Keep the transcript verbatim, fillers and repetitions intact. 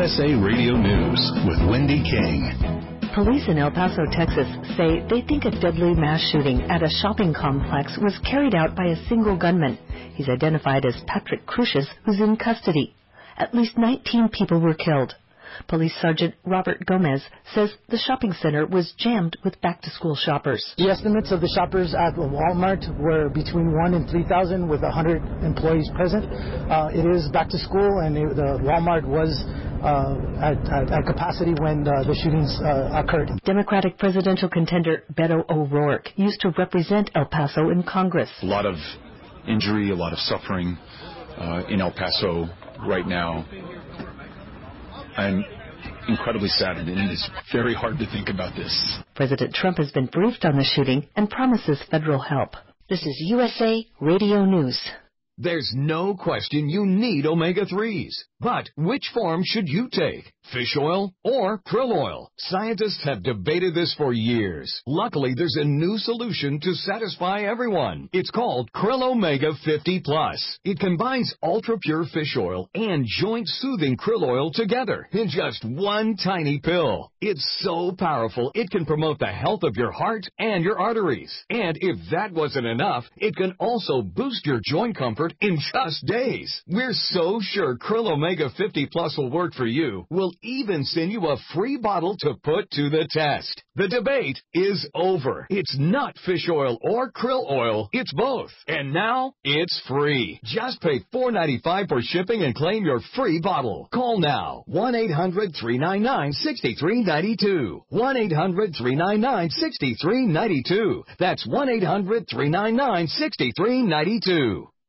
U S A Radio News with Wendy King. Police in El Paso, Texas say they think a deadly mass shooting at a shopping complex was carried out by a single gunman. He's identified as Patrick Cruces, who's in custody. At least nineteen people were killed. Police Sergeant Robert Gomez says the shopping center was jammed with back-to-school shoppers. The estimates of the shoppers at Walmart were between one and three thousand, with one hundred employees present. Uh, it is back to school, and it, the Walmart was uh, at, at, at capacity when uh, the shootings uh, occurred. Democratic presidential contender Beto O'Rourke used to represent El Paso in Congress. A lot of injury, a lot of suffering uh, in El Paso right now. I'm incredibly saddened, and it's very hard to think about this. President Trump has been briefed on the shooting and promises federal help. This is U S A Radio News. There's no question you need omega threes. But which form should you take? Fish oil or krill oil? Scientists have debated this for years. Luckily, there's a new solution to satisfy everyone. It's called Krill Omega fifty plus. It combines ultra-pure fish oil and joint-soothing krill oil together in just one tiny pill. It's so powerful, it can promote the health of your heart and your arteries. And if that wasn't enough, it can also boost your joint comfort in just days. We're so sure Krill Omega fifty plus will work for you. We'll even send you a free bottle to put to the test. The debate is over. It's not fish oil or krill oil. It's both. And now it's free. Just pay four dollars and ninety-five cents for shipping and claim your free bottle. Call now. one eight hundred three nine nine six three nine two. one eight hundred three nine nine six three nine two. That's one eight hundred three nine nine six three nine two.